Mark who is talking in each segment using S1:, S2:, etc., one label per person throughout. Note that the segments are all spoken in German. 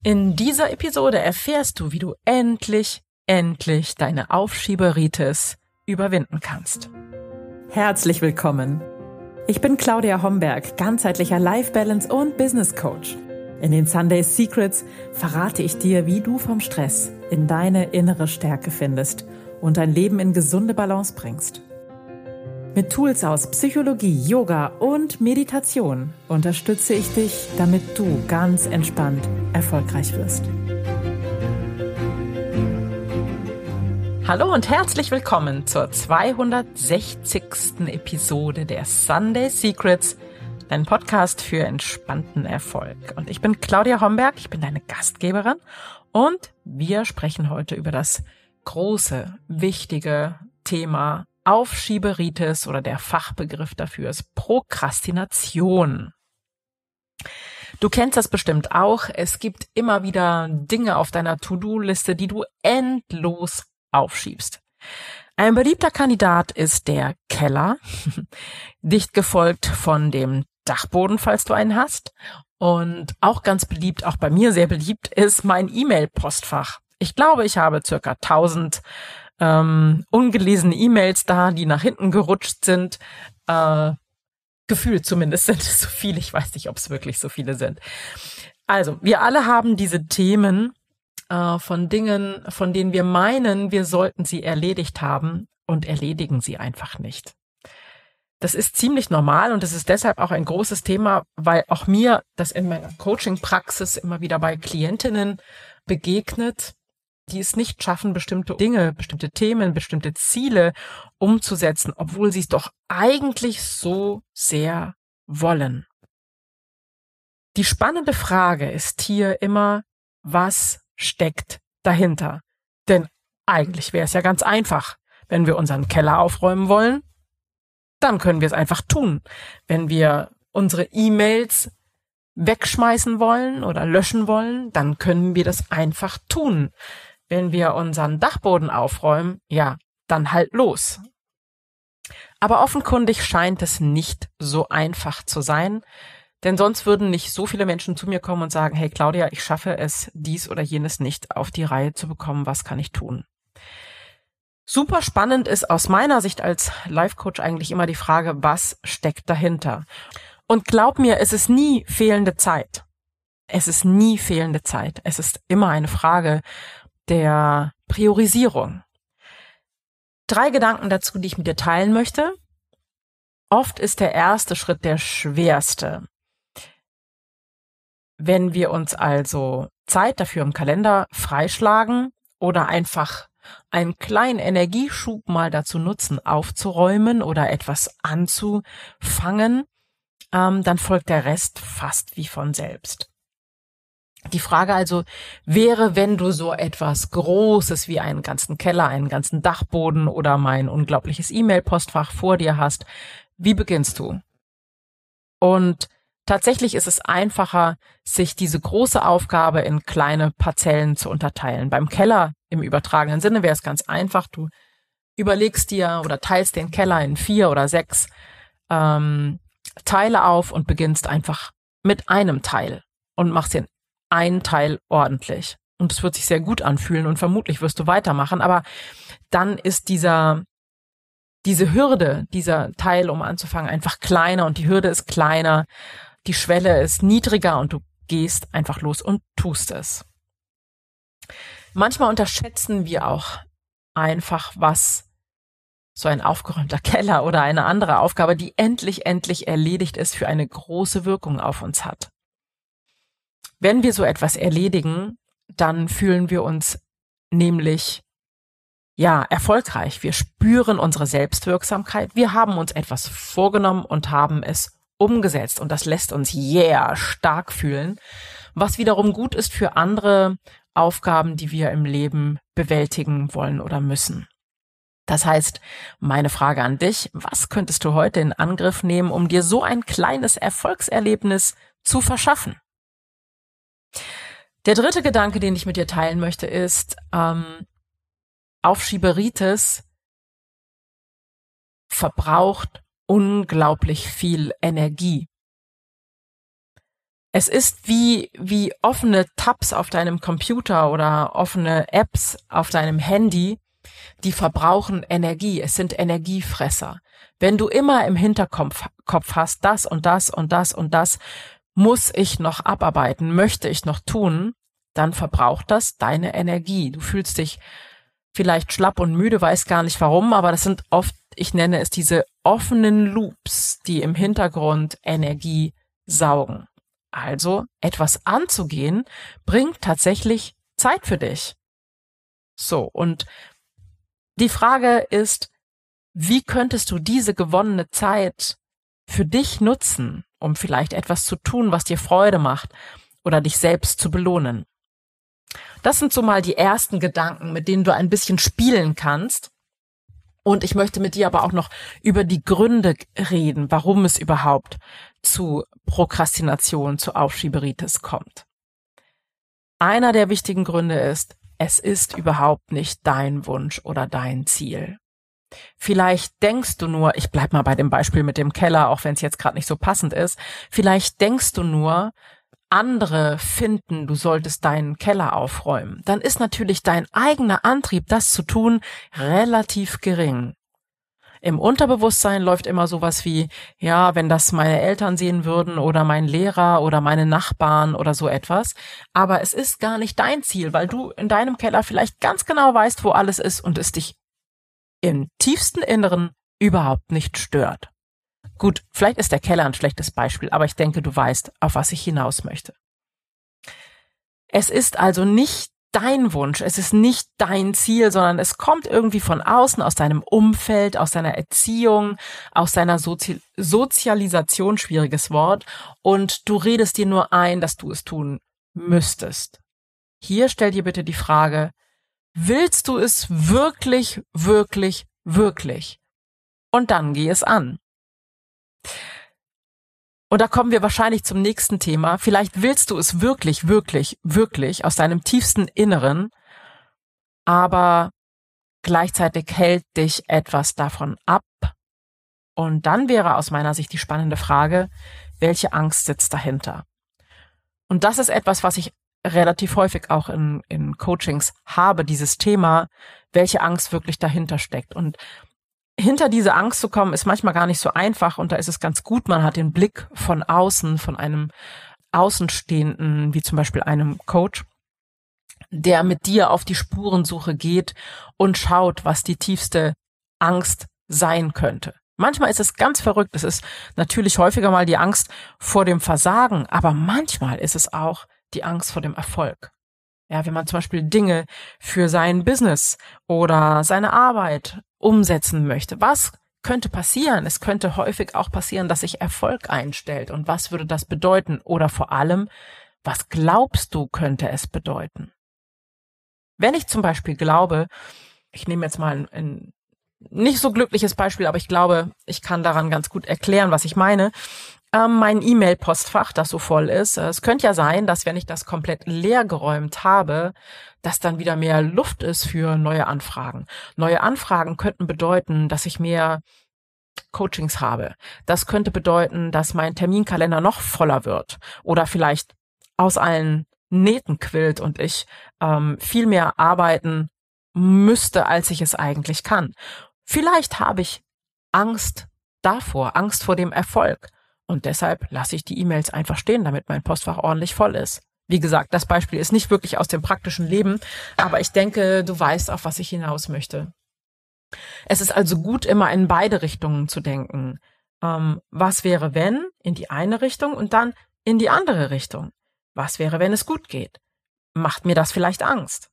S1: In dieser Episode erfährst du, wie du endlich deine Aufschieberitis überwinden kannst.
S2: Herzlich willkommen. Ich bin Claudia Homberg, ganzheitlicher Life Balance und Business Coach. In den Sunday Secrets verrate ich dir, wie du vom Stress in deine innere Stärke findest und dein Leben in gesunde Balance bringst. Mit Tools aus Psychologie, Yoga und Meditation unterstütze ich dich, damit du ganz entspannt erfolgreich wirst.
S1: Hallo und herzlich willkommen zur 260. Episode der Sunday Secrets, dein Podcast für entspannten Erfolg. Und ich bin Claudia Homberg, ich bin deine Gastgeberin und wir sprechen heute über das große, wichtige Thema Aufschieberitis oder der Fachbegriff dafür ist Prokrastination. Du kennst das bestimmt auch. Es gibt immer wieder Dinge auf deiner To-Do-Liste, die du endlos aufschiebst. Ein beliebter Kandidat ist der Keller, dicht gefolgt von dem Dachboden, falls du einen hast. Und auch ganz beliebt, auch bei mir sehr beliebt, ist mein E-Mail-Postfach. Ich glaube, ich habe circa 1000 ungelesene E-Mails da, die nach hinten gerutscht sind. Gefühlt zumindest sind es so viele. Ich weiß nicht, ob es wirklich so viele sind. Also, wir alle haben diese Themen von Dingen, von denen wir meinen, wir sollten sie erledigt haben und erledigen sie einfach nicht. Das ist ziemlich normal und das ist deshalb auch ein großes Thema, weil auch mir das in meiner Coaching-Praxis immer wieder bei Klientinnen begegnet, die es nicht schaffen, bestimmte Dinge, bestimmte Themen, bestimmte Ziele umzusetzen, obwohl sie es doch eigentlich so sehr wollen. Die spannende Frage ist hier immer, was steckt dahinter? Denn eigentlich wäre es ja ganz einfach. Wenn wir unseren Keller aufräumen wollen, dann können wir es einfach tun. Wenn wir unsere E-Mails wegschmeißen wollen oder löschen wollen, dann können wir das einfach tun. Wenn wir unseren Dachboden aufräumen, ja, dann halt los. Aber offenkundig scheint es nicht so einfach zu sein, denn sonst würden nicht so viele Menschen zu mir kommen und sagen, hey Claudia, ich schaffe es, dies oder jenes nicht auf die Reihe zu bekommen, was kann ich tun? Super spannend ist aus meiner Sicht als Life-Coach eigentlich immer die Frage, was steckt dahinter? Und glaub mir, es ist nie fehlende Zeit. Es ist nie fehlende Zeit. Es ist immer eine Frage der Priorisierung. 3 Gedanken dazu, die ich mit dir teilen möchte. Oft ist der erste Schritt der schwerste. Wenn wir uns also Zeit dafür im Kalender freischlagen oder einfach einen kleinen Energieschub mal dazu nutzen, aufzuräumen oder etwas anzufangen, dann folgt der Rest fast wie von selbst. Die Frage also wäre, wenn du so etwas Großes wie einen ganzen Keller, einen ganzen Dachboden oder mein unglaubliches E-Mail-Postfach vor dir hast, wie beginnst du? Und tatsächlich ist es einfacher, sich diese große Aufgabe in kleine Parzellen zu unterteilen. Beim Keller im übertragenen Sinne wäre es ganz einfach. Du überlegst dir oder teilst den Keller in 4 oder 6 Teile auf und beginnst einfach mit einem Teil und machst den einen Teil ordentlich. Und es wird sich sehr gut anfühlen und vermutlich wirst du weitermachen. Aber dann ist diese Hürde, dieser Teil, um anzufangen, einfach kleiner und die Hürde ist kleiner, die Schwelle ist niedriger und du gehst einfach los und tust es. Manchmal unterschätzen wir auch einfach, was so ein aufgeräumter Keller oder eine andere Aufgabe, die endlich erledigt ist, für eine große Wirkung auf uns hat. Wenn wir so etwas erledigen, dann fühlen wir uns nämlich erfolgreich. Wir spüren unsere Selbstwirksamkeit. Wir haben uns etwas vorgenommen und haben es umgesetzt. Und das lässt uns stark fühlen, was wiederum gut ist für andere Aufgaben, die wir im Leben bewältigen wollen oder müssen. Das heißt, meine Frage an dich, was könntest du heute in Angriff nehmen, um dir so ein kleines Erfolgserlebnis zu verschaffen? Der dritte Gedanke, den ich mit dir teilen möchte, ist, Aufschieberitis verbraucht unglaublich viel Energie. Es ist wie offene Tabs auf deinem Computer oder offene Apps auf deinem Handy, die verbrauchen Energie. Es sind Energiefresser. Wenn du immer im Hinterkopf hast, das und das und das und das muss ich noch abarbeiten, möchte ich noch tun, dann verbraucht das deine Energie. Du fühlst dich vielleicht schlapp und müde, weißt gar nicht warum, aber das sind oft, ich nenne es diese offenen Loops, die im Hintergrund Energie saugen. Also etwas anzugehen, bringt tatsächlich Zeit für dich. So, und die Frage ist, wie könntest du diese gewonnene Zeit für dich nutzen, um vielleicht etwas zu tun, was dir Freude macht oder dich selbst zu belohnen? Das sind so mal die ersten Gedanken, mit denen du ein bisschen spielen kannst. Und ich möchte mit dir aber auch noch über die Gründe reden, warum es überhaupt zu Prokrastination, zu Aufschieberitis kommt. Einer der wichtigen Gründe ist, es ist überhaupt nicht dein Wunsch oder dein Ziel. Vielleicht denkst du nur, ich bleib mal bei dem Beispiel mit dem Keller, auch wenn es jetzt gerade nicht so passend ist, vielleicht denkst du nur, andere finden, du solltest deinen Keller aufräumen. Dann ist natürlich dein eigener Antrieb, das zu tun, relativ gering. Im Unterbewusstsein läuft immer sowas wie, ja, wenn das meine Eltern sehen würden oder mein Lehrer oder meine Nachbarn oder so etwas. Aber es ist gar nicht dein Ziel, weil du in deinem Keller vielleicht ganz genau weißt, wo alles ist und es dich im tiefsten Inneren überhaupt nicht stört. Gut, vielleicht ist der Keller ein schlechtes Beispiel, aber ich denke, du weißt, auf was ich hinaus möchte. Es ist also nicht dein Wunsch, es ist nicht dein Ziel, sondern es kommt irgendwie von außen, aus deinem Umfeld, aus deiner Erziehung, aus deiner Sozialisation, schwieriges Wort, und du redest dir nur ein, dass du es tun müsstest. Hier stell dir bitte die Frage, willst du es wirklich, wirklich, wirklich? Und dann geh es an. Und da kommen wir wahrscheinlich zum nächsten Thema. Vielleicht willst du es wirklich, wirklich, wirklich aus deinem tiefsten Inneren, aber gleichzeitig hält dich etwas davon ab. Und dann wäre aus meiner Sicht die spannende Frage, welche Angst sitzt dahinter? Und das ist etwas, was ich relativ häufig auch in Coachings habe, dieses Thema, welche Angst wirklich dahinter steckt. Und hinter diese Angst zu kommen, ist manchmal gar nicht so einfach, und da ist es ganz gut, man hat den Blick von außen, von einem Außenstehenden, wie zum Beispiel einem Coach, der mit dir auf die Spurensuche geht und schaut, was die tiefste Angst sein könnte. Manchmal ist es ganz verrückt, es ist natürlich häufiger mal die Angst vor dem Versagen, aber manchmal ist es auch die Angst vor dem Erfolg. Ja, wenn man zum Beispiel Dinge für sein Business oder seine Arbeit umsetzen möchte. Was könnte passieren? Es könnte häufig auch passieren, dass sich Erfolg einstellt. Und was würde das bedeuten? Oder vor allem, was glaubst du, könnte es bedeuten? Wenn ich zum Beispiel glaube, ich nehme jetzt mal ein nicht so glückliches Beispiel, aber ich glaube, ich kann daran ganz gut erklären, was ich meine. Mein E-Mail-Postfach, das so voll ist. Es könnte ja sein, dass wenn ich das komplett leer geräumt habe, dass dann wieder mehr Luft ist für neue Anfragen. Neue Anfragen könnten bedeuten, dass ich mehr Coachings habe. Das könnte bedeuten, dass mein Terminkalender noch voller wird oder vielleicht aus allen Nähten quillt und ich viel mehr arbeiten müsste, als ich es eigentlich kann. Vielleicht habe ich Angst davor, Angst vor dem Erfolg. Und deshalb lasse ich die E-Mails einfach stehen, damit mein Postfach ordentlich voll ist. Wie gesagt, das Beispiel ist nicht wirklich aus dem praktischen Leben, aber ich denke, du weißt, auf was ich hinaus möchte. Es ist also gut, immer in beide Richtungen zu denken. Was wäre, wenn in die eine Richtung und dann in die andere Richtung? Was wäre, wenn es gut geht? Macht mir das vielleicht Angst?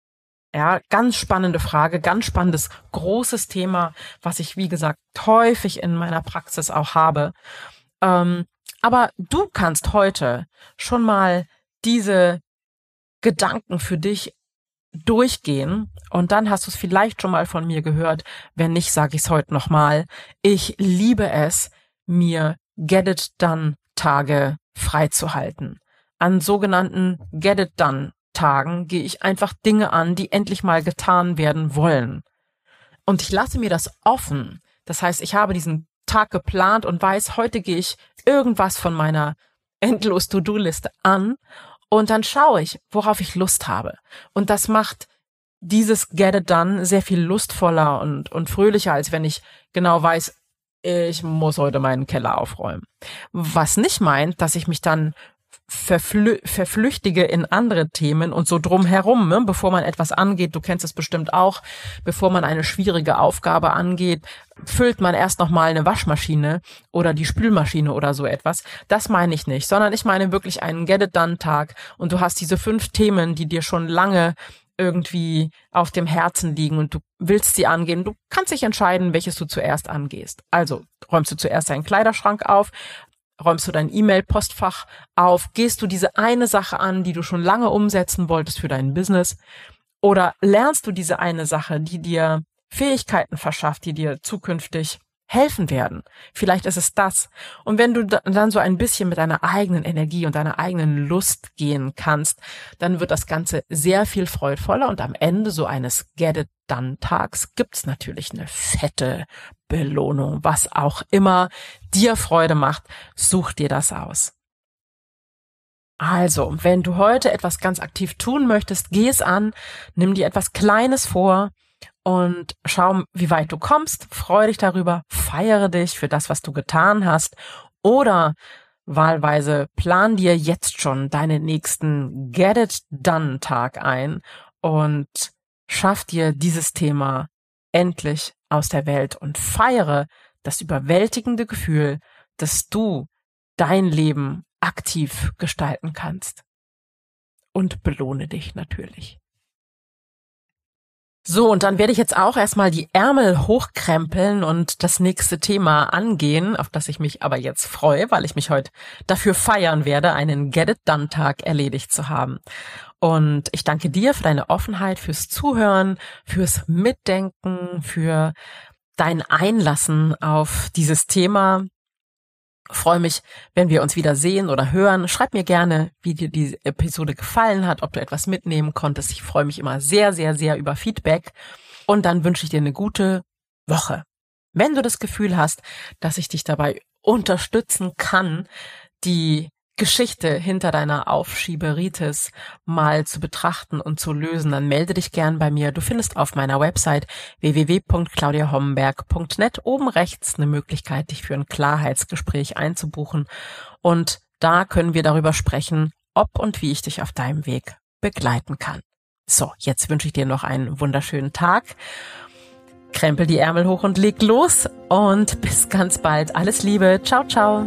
S1: Ja, ganz spannende Frage, ganz spannendes, großes Thema, was ich, wie gesagt, häufig in meiner Praxis auch habe. Aber du kannst heute schon mal diese Gedanken für dich durchgehen und dann hast du es vielleicht schon mal von mir gehört. Wenn nicht, sage ich es heute nochmal. Ich liebe es, mir Get It Done Tage freizuhalten. An sogenannten Get It Done Tagen gehe ich einfach Dinge an, die endlich mal getan werden wollen. Und ich lasse mir das offen. Das heißt, ich habe diesen Tag geplant und weiß, heute gehe ich irgendwas von meiner endlos To-Do-Liste an und dann schaue ich, worauf ich Lust habe. Und das macht dieses Get It Done sehr viel lustvoller und fröhlicher, als wenn ich genau weiß, ich muss heute meinen Keller aufräumen. Was nicht meint, dass ich mich dann verflüchtige in andere Themen und so drumherum, ne? Bevor man etwas angeht, du kennst es bestimmt auch, bevor man eine schwierige Aufgabe angeht, füllt man erst nochmal eine Waschmaschine oder die Spülmaschine oder so etwas. Das meine ich nicht, sondern ich meine wirklich einen Get-it-done-Tag und du hast diese 5 Themen, die dir schon lange irgendwie auf dem Herzen liegen und du willst sie angehen. Du kannst dich entscheiden, welches du zuerst angehst. Also räumst du zuerst deinen Kleiderschrank auf, räumst du dein E-Mail-Postfach auf, gehst du diese eine Sache an, die du schon lange umsetzen wolltest für dein Business, oder lernst du diese eine Sache, die dir Fähigkeiten verschafft, die dir zukünftig helfen werden. Vielleicht ist es das. Und wenn du dann so ein bisschen mit deiner eigenen Energie und deiner eigenen Lust gehen kannst, dann wird das Ganze sehr viel freudvoller und am Ende so eines Get-it-done-Tags gibt's natürlich eine fette Belohnung. Was auch immer dir Freude macht, such dir das aus. Also, wenn du heute etwas ganz aktiv tun möchtest, geh es an, nimm dir etwas Kleines vor, und schau, wie weit du kommst, freu dich darüber, feiere dich für das, was du getan hast oder wahlweise plan dir jetzt schon deinen nächsten Get-it-done-Tag ein und schaff dir dieses Thema endlich aus der Welt und feiere das überwältigende Gefühl, dass du dein Leben aktiv gestalten kannst. Und belohne dich natürlich. So, und dann werde ich jetzt auch erstmal die Ärmel hochkrempeln und das nächste Thema angehen, auf das ich mich aber jetzt freue, weil ich mich heute dafür feiern werde, einen Get-it-done-Tag erledigt zu haben. Und ich danke dir für deine Offenheit, fürs Zuhören, fürs Mitdenken, für dein Einlassen auf dieses Thema. Freue mich, wenn wir uns wieder sehen oder hören. Schreib mir gerne, wie dir die Episode gefallen hat, ob du etwas mitnehmen konntest. Ich freue mich immer sehr, sehr, sehr über Feedback. Und dann wünsche ich dir eine gute Woche. Wenn du das Gefühl hast, dass ich dich dabei unterstützen kann, die Geschichte hinter deiner Aufschieberitis mal zu betrachten und zu lösen, dann melde dich gern bei mir. Du findest auf meiner Website www.claudiahommenberg.net oben rechts eine Möglichkeit, dich für ein Klarheitsgespräch einzubuchen. Und da können wir darüber sprechen, ob und wie ich dich auf deinem Weg begleiten kann. So, jetzt wünsche ich dir noch einen wunderschönen Tag. Krempel die Ärmel hoch und leg los und bis ganz bald. Alles Liebe. Ciao, ciao.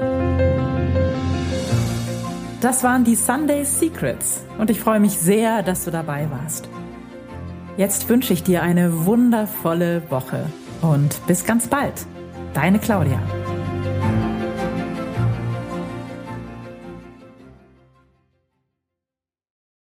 S2: Das waren die Sunday Secrets und ich freue mich sehr, dass du dabei warst. Jetzt wünsche ich dir eine wundervolle Woche und bis ganz bald. Deine Claudia.